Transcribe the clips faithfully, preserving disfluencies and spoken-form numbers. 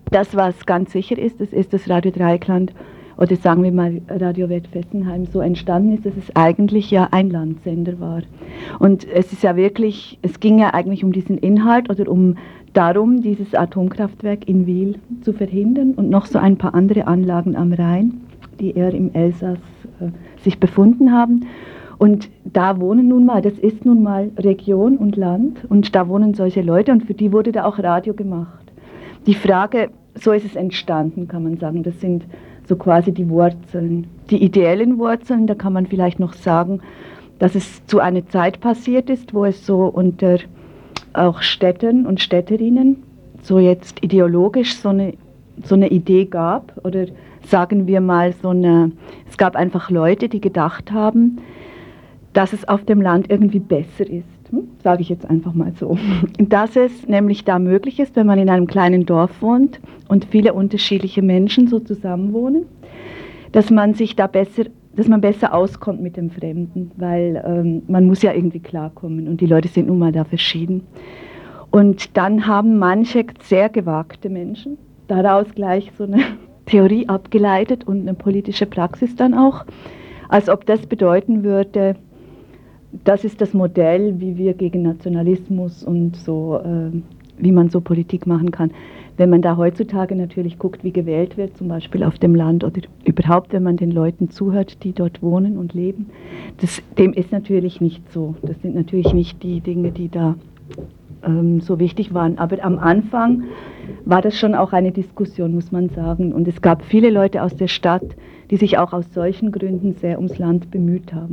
Das, was ganz sicher ist, das ist, dass Radio Dreieckland oder sagen wir mal Radio Welt Fessenheim so entstanden ist, dass es eigentlich ja ein Landsender war. Und es ist ja wirklich, es ging ja eigentlich um diesen Inhalt oder um darum, dieses Atomkraftwerk in Wil zu verhindern und noch so ein paar andere Anlagen am Rhein, die eher im Elsass äh, sich befunden haben. Und da wohnen nun mal, das ist nun mal Region und Land und da wohnen solche Leute und für die wurde da auch Radio gemacht. Die Frage, so ist es entstanden, kann man sagen, das sind so quasi die Wurzeln. Die ideellen Wurzeln, da kann man vielleicht noch sagen, dass es zu einer Zeit passiert ist, wo es so unter auch Städtern und Städterinnen so jetzt ideologisch so eine, so eine Idee gab oder sagen wir mal so eine, es gab einfach Leute, die gedacht haben, dass es auf dem Land irgendwie besser ist, hm? Sage ich jetzt einfach mal so. Dass es nämlich da möglich ist, wenn man in einem kleinen Dorf wohnt und viele unterschiedliche Menschen so zusammenwohnen, dass man sich da besser, dass man besser auskommt mit dem Fremden, weil ähm, man muss ja irgendwie klarkommen und die Leute sind nun mal da verschieden. Und dann haben manche sehr gewagte Menschen daraus gleich so eine Theorie abgeleitet und eine politische Praxis dann auch, als ob das bedeuten würde, das ist das Modell, wie wir gegen Nationalismus und so, äh, wie man so Politik machen kann. Wenn man da heutzutage natürlich guckt, wie gewählt wird, zum Beispiel auf dem Land oder überhaupt, wenn man den Leuten zuhört, die dort wohnen und leben, das, dem ist natürlich nicht so. Das sind natürlich nicht die Dinge, die da ähm, so wichtig waren. Aber am Anfang war das schon auch eine Diskussion, muss man sagen. Und es gab viele Leute aus der Stadt, die sich auch aus solchen Gründen sehr ums Land bemüht haben.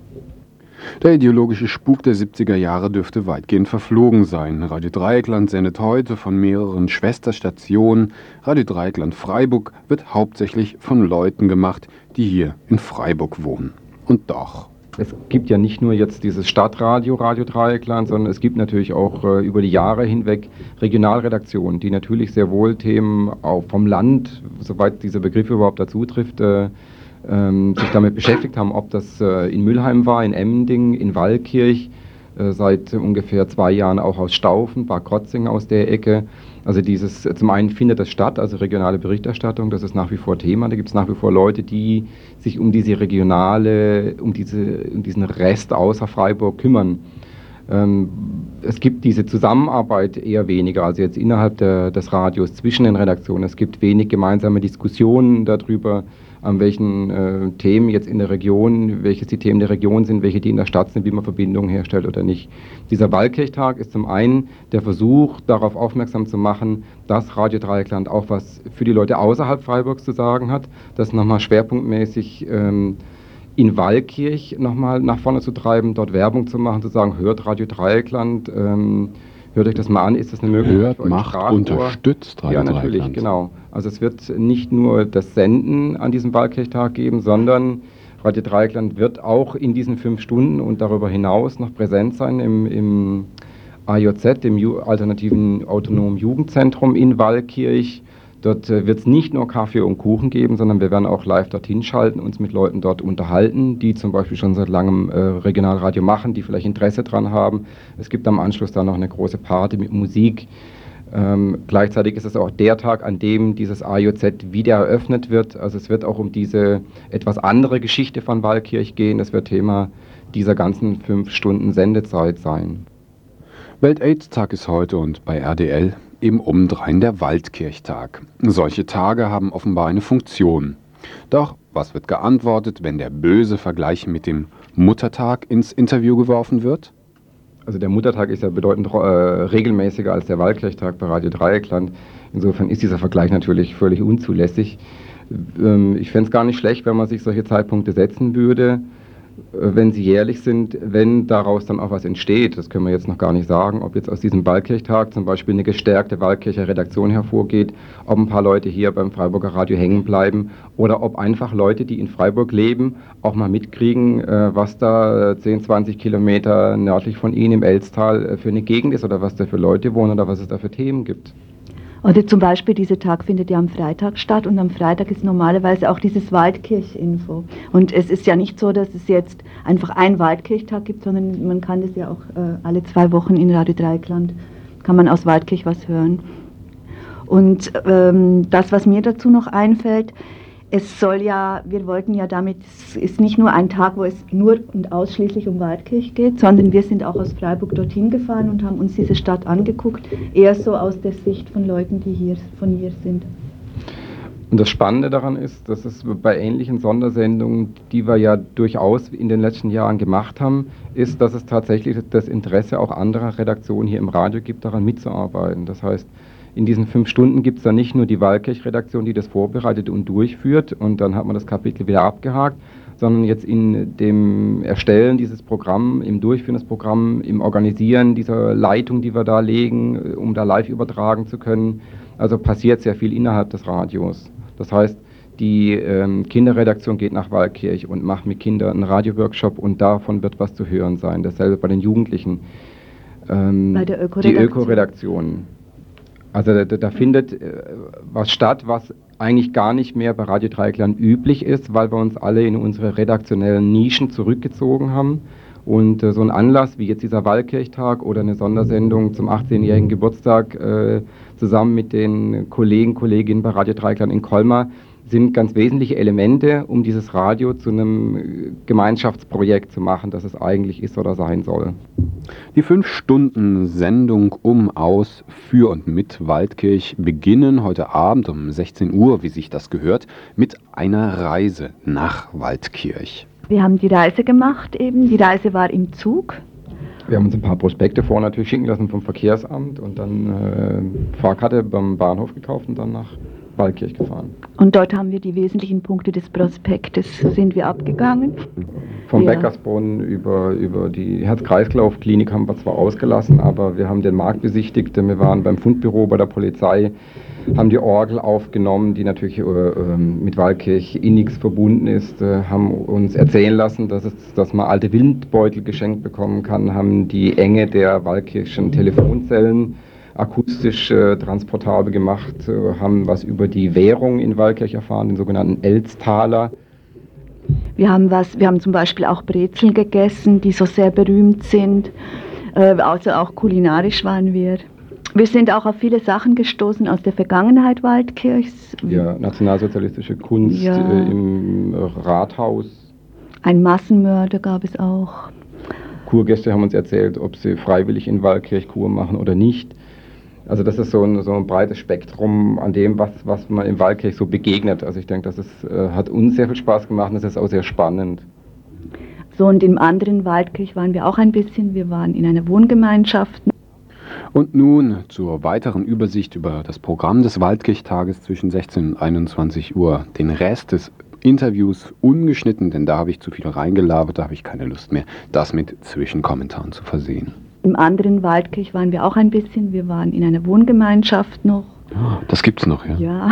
Der ideologische Spuk der siebziger Jahre dürfte weitgehend verflogen sein. Radio Dreieckland sendet heute von mehreren Schwesterstationen. Radio Dreieckland Freiburg wird hauptsächlich von Leuten gemacht, die hier in Freiburg wohnen. Und doch. Es gibt ja nicht nur jetzt dieses Stadtradio, Radio Dreieckland, sondern es gibt natürlich auch äh, über die Jahre hinweg Regionalredaktionen, die natürlich sehr wohl Themen auch vom Land, soweit dieser Begriff überhaupt dazu trifft, äh, ähm, sich damit beschäftigt haben, ob das äh, in Mülheim war, in Emmending, in Waldkirch, äh, seit ungefähr zwei Jahren auch aus Staufen, Bad Krotzing aus der Ecke. Also dieses, zum einen findet das statt, also regionale Berichterstattung, das ist nach wie vor Thema. Da gibt es nach wie vor Leute, die sich um diese regionale, um, diese, um diesen Rest außer Freiburg kümmern. Ähm, es gibt diese Zusammenarbeit eher weniger, also jetzt innerhalb der, des Radios zwischen den Redaktionen. Es gibt wenig gemeinsame Diskussionen darüber, an welchen äh, Themen jetzt in der Region, welches die Themen der Region sind, welche die in der Stadt sind, wie man Verbindungen herstellt oder nicht. Dieser Waldkirchtag ist zum einen der Versuch, darauf aufmerksam zu machen, dass Radio Dreieckland auch was für die Leute außerhalb Freiburgs zu sagen hat, das nochmal schwerpunktmäßig ähm, in Waldkirch nochmal nach vorne zu treiben, dort Werbung zu machen, zu sagen, hört Radio Dreieckland, ähm, hört euch das mal an, ist das eine Möglichkeit? Hört, macht, unterstützt Radio Dreieckland. Ja, natürlich, genau. Also es wird nicht nur das Senden an diesem Waldkirchtag geben, sondern Radio Dreieckland wird auch in diesen fünf Stunden und darüber hinaus noch präsent sein im, im A J Z, dem Ju- alternativen autonomen Jugendzentrum in Waldkirch. Dort äh, wird es nicht nur Kaffee und Kuchen geben, sondern wir werden auch live dorthin schalten, uns mit Leuten dort unterhalten, die zum Beispiel schon seit langem äh, Regionalradio machen, die vielleicht Interesse dran haben. Es gibt am Anschluss dann noch eine große Party mit Musik. Ähm, gleichzeitig ist es auch der Tag, an dem dieses A J Z wieder eröffnet wird. Also es wird auch um diese etwas andere Geschichte von Waldkirch gehen. Das wird Thema dieser ganzen fünf Stunden Sendezeit sein. Welt-Aids-Tag ist heute und bei R D L eben obendrein der Waldkirchtag. Solche Tage haben offenbar eine Funktion. Doch was wird geantwortet, wenn der böse Vergleich mit dem Muttertag ins Interview geworfen wird? Also der Muttertag ist ja bedeutend äh, regelmäßiger als der Waldkirchtag bei Radio Dreieckland. Insofern ist dieser Vergleich natürlich völlig unzulässig. Ähm, ich fände es gar nicht schlecht, wenn man sich solche Zeitpunkte setzen würde, äh, wenn sie jährlich sind, wenn daraus dann auch was entsteht. Das können wir jetzt noch gar nicht sagen, ob jetzt aus diesem Waldkirchtag zum Beispiel eine gestärkte Waldkircher Redaktion hervorgeht, ob ein paar Leute hier beim Freiburger Radio hängen bleiben oder ob einfach Leute, die in Freiburg leben, auch mal mitkriegen, äh, was da zehn, zwanzig Kilometer nördlich von ihnen im Elztal äh, für eine Gegend ist oder was da für Leute wohnen oder was es da für Themen gibt. Oder zum Beispiel, dieser Tag findet ja am Freitag statt und am Freitag ist normalerweise auch dieses Waldkirch-Info. Und es ist ja nicht so, dass es jetzt einfach einen Waldkirchtag gibt, sondern man kann das ja auch äh, alle zwei Wochen in Radio Dreieckland, kann man aus Waldkirch was hören. Und ähm, das, was mir dazu noch einfällt, es soll ja, wir wollten ja damit, es ist nicht nur ein Tag, wo es nur und ausschließlich um Waldkirch geht, sondern wir sind auch aus Freiburg dorthin gefahren und haben uns diese Stadt angeguckt, eher so aus der Sicht von Leuten, die hier von hier sind. Und das Spannende daran ist, dass es bei ähnlichen Sondersendungen, die wir ja durchaus in den letzten Jahren gemacht haben, ist, dass es tatsächlich das Interesse auch anderer Redaktionen hier im Radio gibt, daran mitzuarbeiten. Das heißt, in diesen fünf Stunden gibt es dann nicht nur die Waldkirch-Redaktion, die das vorbereitet und durchführt und dann hat man das Kapitel wieder abgehakt, sondern jetzt in dem Erstellen dieses Programms, im Durchführen des Programms, im Organisieren dieser Leitung, die wir da legen, um da live übertragen zu können. Also passiert sehr viel innerhalb des Radios. Das heißt, die ähm, Kinderredaktion geht nach Waldkirch und macht mit Kindern einen Radioworkshop und davon wird was zu hören sein. Dasselbe bei den Jugendlichen. Ähm, bei der Öko-Redaktion. Die Öko-Redaktion. Also da, da findet äh, was statt, was eigentlich gar nicht mehr bei Radio Dreieckland üblich ist, weil wir uns alle in unsere redaktionellen Nischen zurückgezogen haben. Und äh, so ein Anlass wie jetzt dieser Waldkirchtag oder eine Sondersendung zum achtzehnjährigen Geburtstag äh, zusammen mit den Kollegen, Kolleginnen bei Radio Dreieckland in Colmar sind ganz wesentliche Elemente, um dieses Radio zu einem Gemeinschaftsprojekt zu machen, das es eigentlich ist oder sein soll. Die fünf Stunden Sendung um, aus, für und mit Waldkirch beginnen heute Abend um sechzehn Uhr, wie sich das gehört, mit einer Reise nach Waldkirch. Wir haben die Reise gemacht eben, die Reise war im Zug. Wir haben uns ein paar Prospekte vorher natürlich schicken lassen vom Verkehrsamt und dann äh, Fahrkarte beim Bahnhof gekauft und dann nach Waldkirch gefahren. Und dort haben wir die wesentlichen Punkte des Prospektes, sind wir abgegangen. Vom ja. Bäckersbrunnen über, über die Herz-Kreislauf-Klinik haben wir zwar ausgelassen, aber wir haben den Markt besichtigt, wir waren beim Fundbüro bei der Polizei, haben die Orgel aufgenommen, die natürlich äh, mit Waldkirch innigst verbunden ist, äh, haben uns erzählen lassen, dass, es, dass man alte Windbeutel geschenkt bekommen kann, haben die Enge der Waldkirchschen Telefonzellen akustisch äh, transportabel gemacht, äh, haben was über die Währung in Waldkirch erfahren, den sogenannten Elztaler. Wir haben, was, wir haben zum Beispiel auch Brezeln gegessen, die so sehr berühmt sind, äh, also auch kulinarisch waren wir. Wir sind auch auf viele Sachen gestoßen aus der Vergangenheit Waldkirchs. Ja, nationalsozialistische Kunst ja. äh, im Rathaus. Ein Massenmörder gab es auch. Kurgäste haben uns erzählt, ob sie freiwillig in Waldkirch Kur machen oder nicht. Also das ist so ein, so ein breites Spektrum an dem, was, was man in Waldkirch so begegnet. Also ich denke, das ist, äh, hat uns sehr viel Spaß gemacht und es ist auch sehr spannend. So, und im anderen Waldkirch waren wir auch ein bisschen. Wir waren in einer Wohngemeinschaft. Und nun zur weiteren Übersicht über das Programm des Waldkirchtages zwischen sechzehn und einundzwanzig Uhr. Den Rest des Interviews ungeschnitten, denn da habe ich zu viel reingelabert, da habe ich keine Lust mehr, das mit Zwischenkommentaren zu versehen. Im anderen Waldkirch waren wir auch ein bisschen. Wir waren in einer Wohngemeinschaft noch. Das gibt's noch, ja? Ja.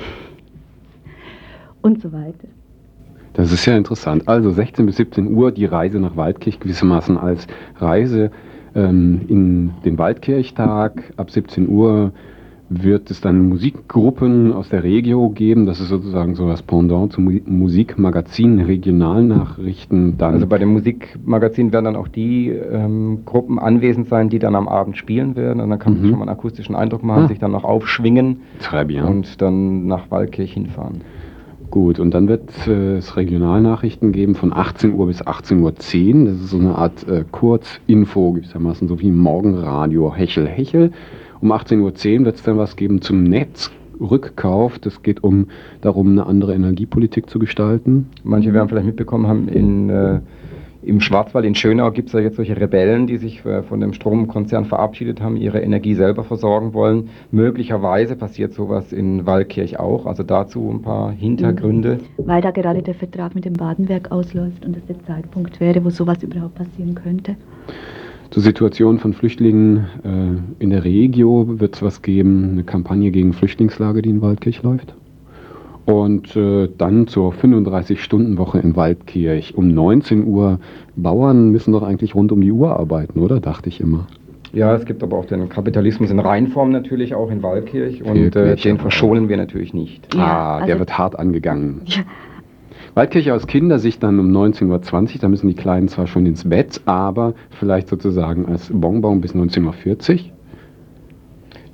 Und so weiter. Das ist ja interessant. Also sechzehn bis siebzehn Uhr die Reise nach Waldkirch gewissermaßen als Reise ähm, in den Waldkirchtag. Ab siebzehn Uhr wird es dann Musikgruppen aus der Regio geben. Das ist sozusagen so das Pendant zum Musikmagazin, Regionalnachrichten. Dann also bei dem Musikmagazin werden dann auch die ähm, Gruppen anwesend sein, die dann am Abend spielen werden. Und dann kann man mhm. schon mal einen akustischen Eindruck machen, ah. sich dann noch aufschwingen und dann nach Waldkirch hinfahren. Gut, und dann wird äh, es Regionalnachrichten geben von achtzehn Uhr bis achtzehn Uhr zehn. Das ist so eine Art äh, Kurzinfo, gewissermaßen so wie Morgenradio, Hechel, Hechel. Um achtzehn Uhr zehn wird es dann was geben zum Netzrückkauf. Das geht um darum, eine andere Energiepolitik zu gestalten. Manche werden vielleicht mitbekommen haben, in, äh, im Schwarzwald, in Schönau, gibt es ja jetzt solche Rebellen, die sich äh, von dem Stromkonzern verabschiedet haben, ihre Energie selber versorgen wollen. Möglicherweise passiert sowas in Waldkirch auch. Also dazu ein paar Hintergründe. Weil da gerade der Vertrag mit dem Badenwerk ausläuft und das der Zeitpunkt wäre, wo sowas überhaupt passieren könnte. Zur Situation von Flüchtlingen äh, in der Regio wird es was geben, eine Kampagne gegen Flüchtlingslager, die in Waldkirch läuft. Und äh, dann zur fünfunddreißig-Stunden-Woche in Waldkirch um neunzehn Uhr. Bauern müssen doch eigentlich rund um die Uhr arbeiten, oder? Dachte ich immer. Ja, es gibt aber auch den Kapitalismus in Reinform natürlich auch in Waldkirch und äh, den verschonen wir natürlich nicht. Ja, ah, also der wird hart angegangen. Ja. Waldkirch aus Kindersicht dann um neunzehn Uhr zwanzig, da müssen die Kleinen zwar schon ins Bett, aber vielleicht sozusagen als Bonbon bis neunzehn Uhr vierzig.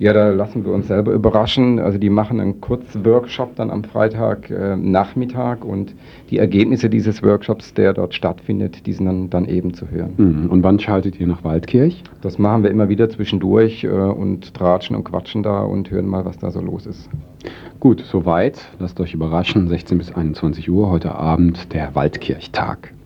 Ja, da lassen wir uns selber überraschen. Also die machen einen Kurzworkshop dann am Freitag äh, Nachmittag und die Ergebnisse dieses Workshops, der dort stattfindet, die sind dann, dann eben zu hören. Mhm. Und wann schaltet ihr nach Waldkirch? Das machen wir immer wieder zwischendurch äh, und tratschen und quatschen da und hören mal, was da so los ist. Gut, soweit. Lasst euch überraschen. sechzehn bis einundzwanzig Uhr heute Abend der Waldkirchtag.